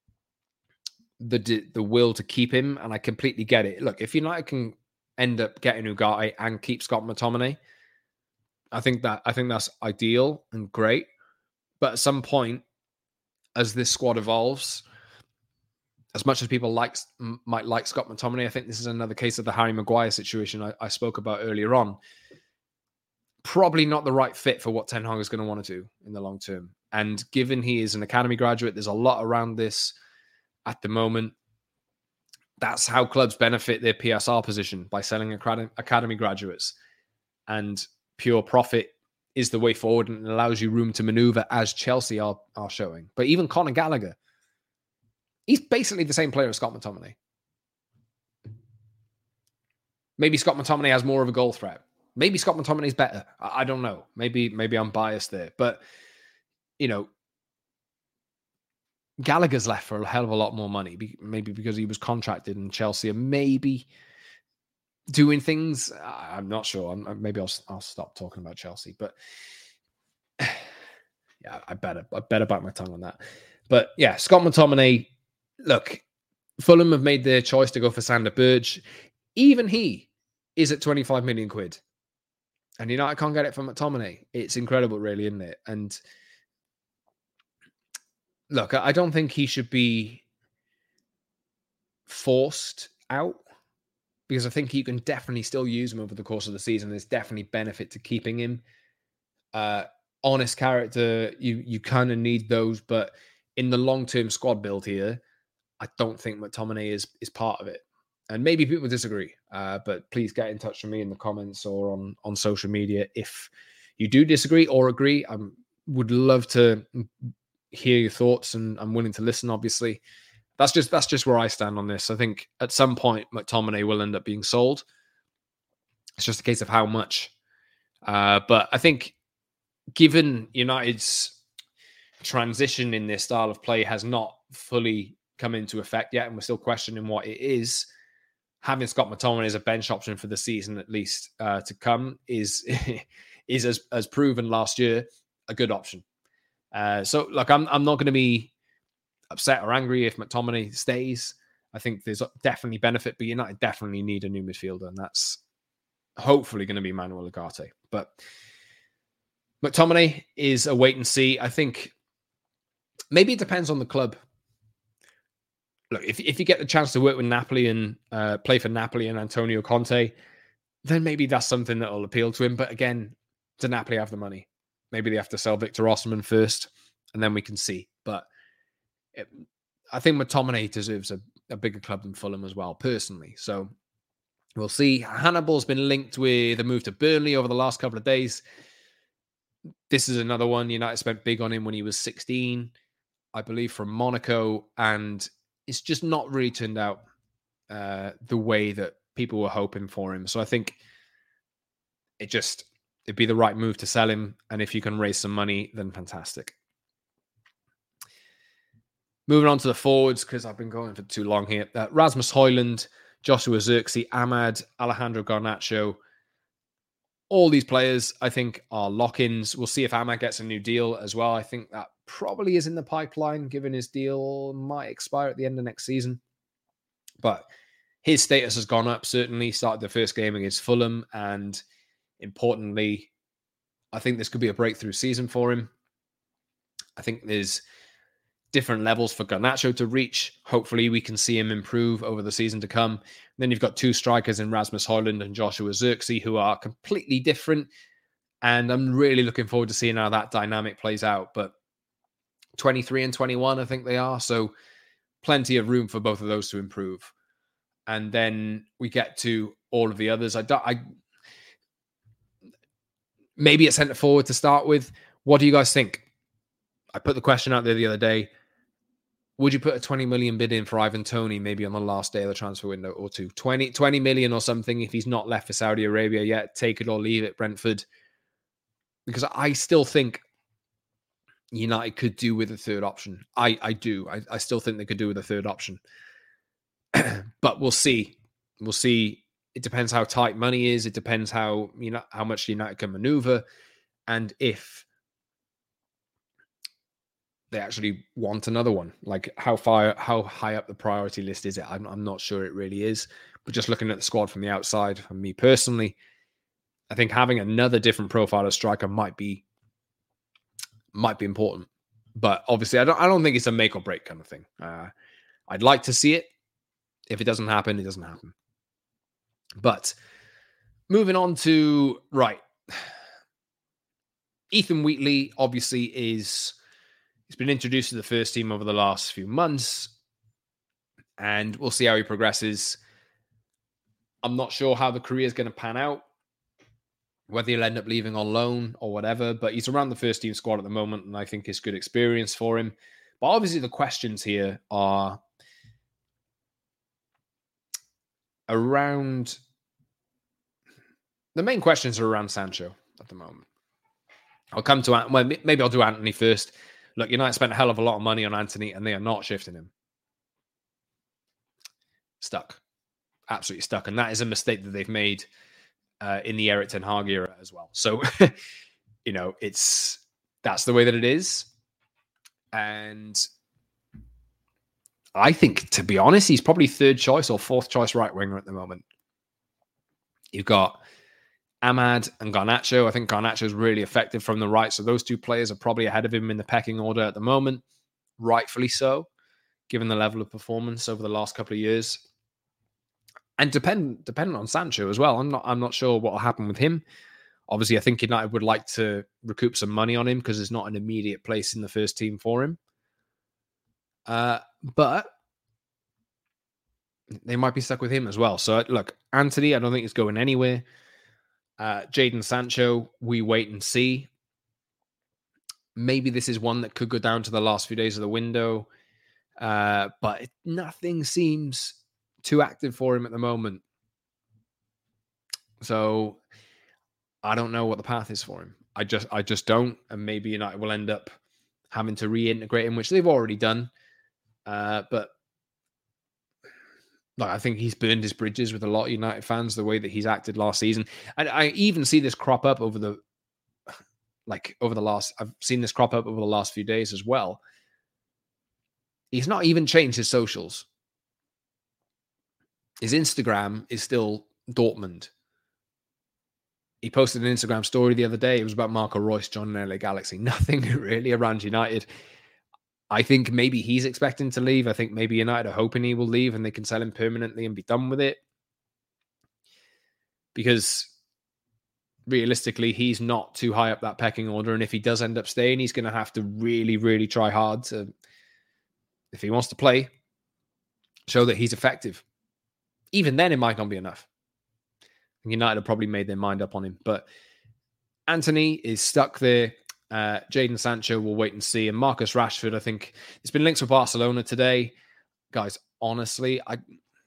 the the will to keep him, and I completely get it. Look, if United can end up getting Ugarte and keep Scott McTominay, I think that I think that's ideal and great. But at some point, as this squad evolves, as much as people like might like Scott McTominay, I think this is another case of the Harry Maguire situation I, I spoke about earlier on. Probably not the right fit for what Ten Hag is going to want to do in the long term. And given he is an academy graduate, there's a lot around this at the moment. That's how clubs benefit their P S R position, by selling academy graduates. And pure profit is the way forward, and it allows you room to maneuver, as Chelsea are, are showing. But even Conor Gallagher, he's basically the same player as Scott McTominay. Maybe Scott McTominay has more of a goal threat. Maybe Scott McTominay's better. I, I don't know. Maybe, maybe I'm biased there. But, you know, Gallagher's left for a hell of a lot more money, maybe because he was contracted in Chelsea and maybe doing things. I'm not sure. I'm, maybe I'll, I'll stop talking about Chelsea. But yeah, I better, I better bite my tongue on that. But yeah, Scott McTominay, look, Fulham have made their choice to go for Sander Berge. Even he is at twenty-five million quid. And United can't get it from McTominay. It's incredible, really, isn't it? And look, I don't think he should be forced out, because I think you can definitely still use him over the course of the season. There's definitely benefit to keeping him. Uh, honest character, you you kind of need those, but in the long-term squad build here, I don't think McTominay is is part of it. And maybe people disagree, uh, but please get in touch with me in the comments or on, on social media if you do disagree or agree. I would love to hear your thoughts, and I'm willing to listen, obviously. That's just that's just where I stand on this. I think at some point, McTominay will end up being sold. It's just a case of how much. Uh, but I think given United's transition in their style of play has not fully come into effect yet, and we're still questioning what it is, having Scott McTominay as a bench option for the season at least uh, to come is is as as proven last year a good option. Uh, so look, I'm I'm not going to be upset or angry if McTominay stays. I think there's definitely benefit, but United definitely need a new midfielder, and that's hopefully going to be Manuel Ugarte. But McTominay is a wait and see. I think maybe it depends on the club. Look, if if you get the chance to work with Napoli and uh, play for Napoli and Antonio Conte, then maybe that's something that will appeal to him. But again, do Napoli have the money? Maybe they have to sell Victor Osimhen first, and then we can see. But it, I think McTominay deserves a, a bigger club than Fulham as well, personally. So we'll see. Hannibal's been linked with a move to Burnley over the last couple of days. This is another one. United spent big on him when he was sixteen, I believe, from Monaco, and it's just not really turned out uh, the way that people were hoping for him. So I think it just, it'd be the right move to sell him. And if you can raise some money, then fantastic. Moving on to the forwards, because I've been going for too long here. Uh, Rasmus Højlund, Joshua Zirkzee, Ahmad, Alejandro Garnacho. All these players, I think, are lock-ins. We'll see if Ahmad gets a new deal as well. I think that probably is in the pipeline, given his deal might expire at the end of next season. But his status has gone up, certainly. Started the first game against Fulham. And importantly, I think this could be a breakthrough season for him. I think there's different levels for Garnacho to reach. Hopefully we can see him improve over the season to come. And then you've got two strikers in Rasmus Højlund and Joshua Zirkzee who are completely different. And I'm really looking forward to seeing how that dynamic plays out. But twenty-three and twenty-one, I think they are. So plenty of room for both of those to improve. And then we get to all of the others. I, don't, I Maybe at centre forward to start with. What do you guys think? I put the question out there the other day. Would you put a twenty million bid in for Ivan Toney maybe on the last day of the transfer window or two? twenty, twenty million or something if he's not left for Saudi Arabia yet. Take it or leave it, Brentford. Because I still think United could do with a third option. I, I do. I, I still think they could do with a third option. But we'll see. We'll see. It depends how tight money is. It depends how, you know, how much United can maneuver. And if they actually want another one. Like how far, how high up the priority list is it? I'm, I'm not sure it really is. But just looking at the squad from the outside, for me personally, I think having another different profile of striker might be might be important. But obviously, I don't I don't think it's a make or break kind of thing. Uh, I'd like to see it. If it doesn't happen, it doesn't happen. But moving on to right, Ethan Wheatley obviously is. He's been introduced to the first team over the last few months, and we'll see how he progresses. I'm not sure how the career is going to pan out, whether he'll end up leaving on loan or whatever, but he's around the first team squad at the moment, and I think it's good experience for him. But obviously the questions here are around... The main questions are around Sancho at the moment. I'll come to... Well, maybe I'll do Anthony first. Look, United spent a hell of a lot of money on Anthony, and they are not shifting him. Stuck. Absolutely stuck. And that is a mistake that they've made uh, in the Erik ten Hag era as well. So, you know, it's that's the way that it is. And I think, to be honest, he's probably third choice or fourth choice right winger at the moment. You've got Ahmad and Garnacho. I think Garnacho is really effective from the right. So those two players are probably ahead of him in the pecking order at the moment. Rightfully so, given the level of performance over the last couple of years. And depend, dependent on Sancho as well. I'm not I'm not sure what will happen with him. Obviously, I think United would like to recoup some money on him because there's not an immediate place in the first team for him. Uh, but they might be stuck with him as well. So look, Antony, I don't think he's going anywhere. Uh, Jadon Sancho, we wait and see. Maybe this is one that could go down to the last few days of the window. Uh, but it, nothing seems too active for him at the moment. So I don't know what the path is for him. I just I just don't. And maybe United will end up having to reintegrate him, which they've already done. Uh, but like, I think he's burned his bridges with a lot of United fans, the way that he's acted last season. And I even see this crop up over the, like over the last, I've seen this crop up over the last few days as well. He's not even changed his socials. His Instagram is still Dortmund. He posted an Instagram story the other day. It was about Marco Reus, John and L A Galaxy. Nothing really around United. I think maybe he's expecting to leave. I think maybe United are hoping he will leave and they can sell him permanently and be done with it. Because realistically, he's not too high up that pecking order. And if he does end up staying, he's going to have to really, really try hard to, if he wants to play, show that he's effective. Even then, it might not be enough. United have probably made their mind up on him. But Antony is stuck there. Uh, Jadon Sancho, we'll wait and see. And Marcus Rashford, I think, it's been linked with Barcelona today. Guys, honestly, I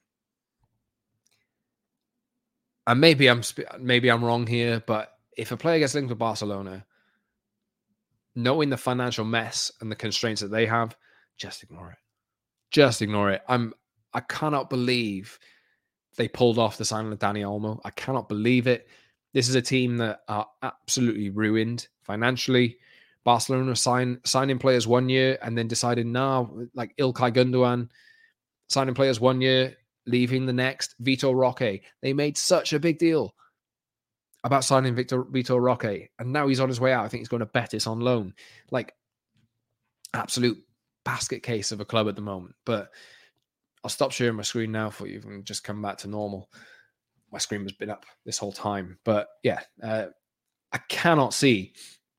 and maybe I'm maybe I'm wrong here, but if a player gets linked with Barcelona, knowing the financial mess and the constraints that they have, just ignore it. Just ignore it. I'm I cannot believe they pulled off the signing of Dani Olmo. I cannot believe it. This is a team that are absolutely ruined financially. Barcelona sign, signing players one year and then decided, nah, like Ilkay Gundogan, signing players one year, leaving the next. Vitor Roque. They made such a big deal about signing Victor, Vitor Roque. And now he's on his way out. I think he's going to Betis on loan. Like, absolute basket case of a club at the moment. But I'll stop sharing my screen now for you and just come back to normal. My screen has been up this whole time. But yeah, uh, I cannot see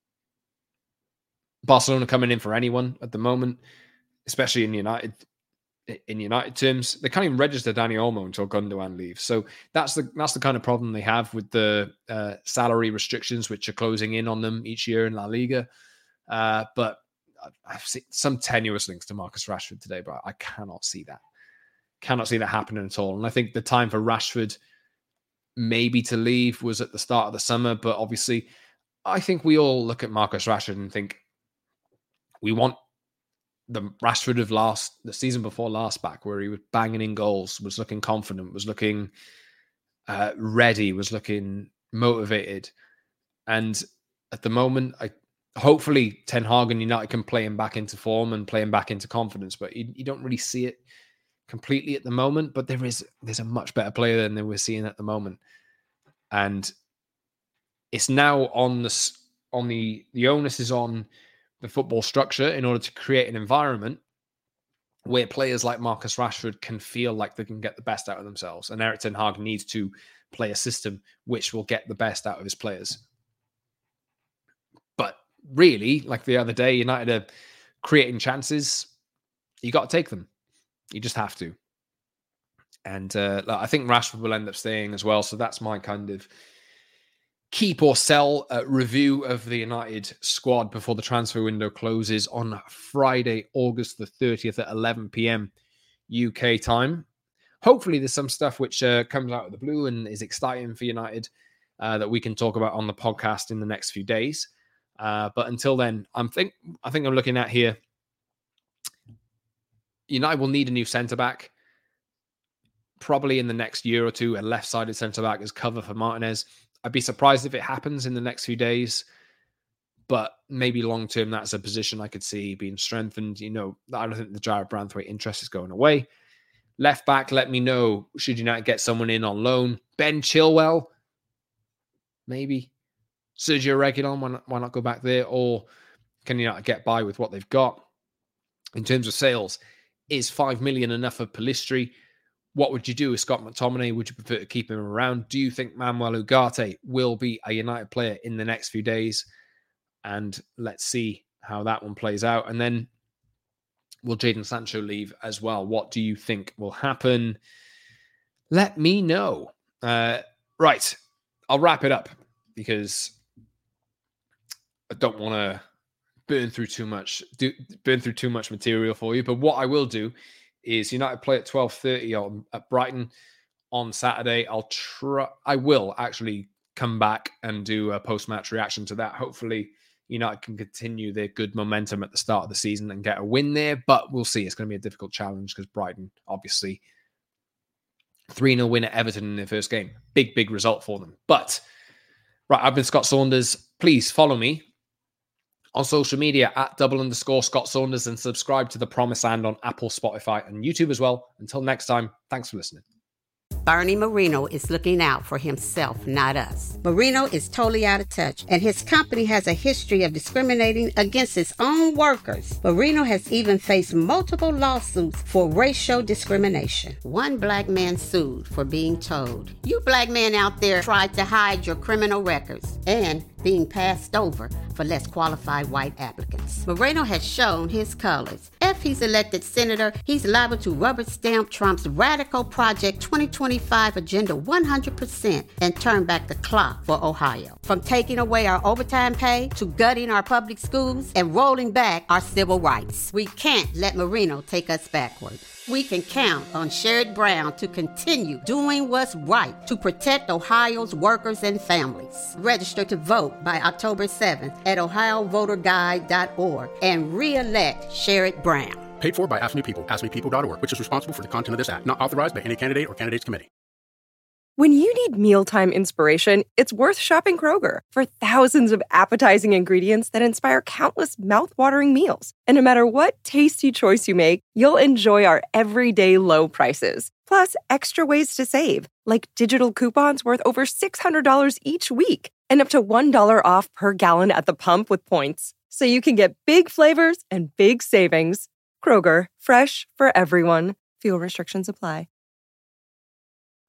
Barcelona coming in for anyone at the moment, especially in United. In United terms, they can't even register Dani Olmo until Gundogan leaves. So that's the that's the kind of problem they have with the uh, salary restrictions, which are closing in on them each year in La Liga. Uh, but I've seen some tenuous links to Marcus Rashford today, but I cannot see that. Cannot see that happening at all. And I think the time for Rashford maybe to leave was at the start of the summer, but obviously I think we all look at Marcus Rashford and think we want the Rashford of last, the season before last back, where he was banging in goals, was looking confident, was looking uh, ready, was looking motivated. And at the moment, I hopefully Ten Hag and United can play him back into form and play him back into confidence, but you, you don't really see it completely at the moment. But there is there's a much better player than we're seeing at the moment, and it's now on the on the the onus is on the football structure in order to create an environment where players like Marcus Rashford can feel like they can get the best out of themselves. And Erik ten Hag needs to play a system which will get the best out of his players. But really, like the other day, United are creating chances. You got to take them. You just have to. And uh, I think Rashford will end up staying as well. So that's my kind of keep or sell uh, review of the United squad before the transfer window closes on Friday, August the thirtieth at eleven p.m. U K time. Hopefully there's some stuff which uh, comes out of the blue and is exciting for United uh, that we can talk about on the podcast in the next few days. Uh, but until then, I'm think I think I'm looking at here, United will need a new centre-back. Probably in the next year or two, a left-sided centre-back as cover for Martinez. I'd be surprised if it happens in the next few days, but maybe long-term, that's a position I could see being strengthened. You know, I don't think the Jared Branthwaite interest is going away. Left back, let me know, should United get someone in on loan? Ben Chilwell, maybe. Sergio Reguilon, why not, why not go back there? Or can United get by with what they've got? In terms of sales, is five million enough for Pellistri? What would you do with Scott McTominay? Would you prefer to keep him around? Do you think Manuel Ugarte will be a United player in the next few days? And let's see how that one plays out. And then will Jadon Sancho leave as well? What do you think will happen? Let me know. Uh, right. I'll wrap it up because I don't want to burn through too much, do, burn through too much material for you. But what I will do is United play at twelve thirty on at Brighton on Saturday. I'll try. I will actually come back and do a post-match reaction to that. Hopefully, United can continue their good momentum at the start of the season and get a win there. But we'll see. It's going to be a difficult challenge because Brighton, obviously, three nil win at Everton in their first game. Big, big result for them. But, right, I've been Scott Saunders. Please follow me on social media at double underscore Scott Saunders and subscribe to The Promised Land on Apple, Spotify, and YouTube as well. Until next time, thanks for listening. Bernie Marino is looking out for himself, not us. Marino is totally out of touch, and his company has a history of discriminating against its own workers. Marino has even faced multiple lawsuits for racial discrimination. One black man sued for being told, "You black men out there tried to hide your criminal records," and being passed over for less qualified white applicants. Moreno has shown his colors. If he's elected senator, he's liable to rubber stamp Trump's radical Project twenty twenty-five agenda one hundred percent and turn back the clock for Ohio. From taking away our overtime pay to gutting our public schools and rolling back our civil rights. We can't let Marino take us backward. We can count on Sherrod Brown to continue doing what's right to protect Ohio's workers and families. Register to vote by October seventh at ohio voter guide dot org and re-elect Sherrod Brown. Paid for by Ask Me People, ask me people dot org, which is responsible for the content of this app. Not authorized by any candidate or candidates committee. When you need mealtime inspiration, it's worth shopping Kroger for thousands of appetizing ingredients that inspire countless mouthwatering meals. And no matter what tasty choice you make, you'll enjoy our everyday low prices. Plus, extra ways to save, like digital coupons worth over six hundred dollars each week and up to one dollar off per gallon at the pump with points. So you can get big flavors and big savings. Kroger, fresh for everyone. Fuel restrictions apply.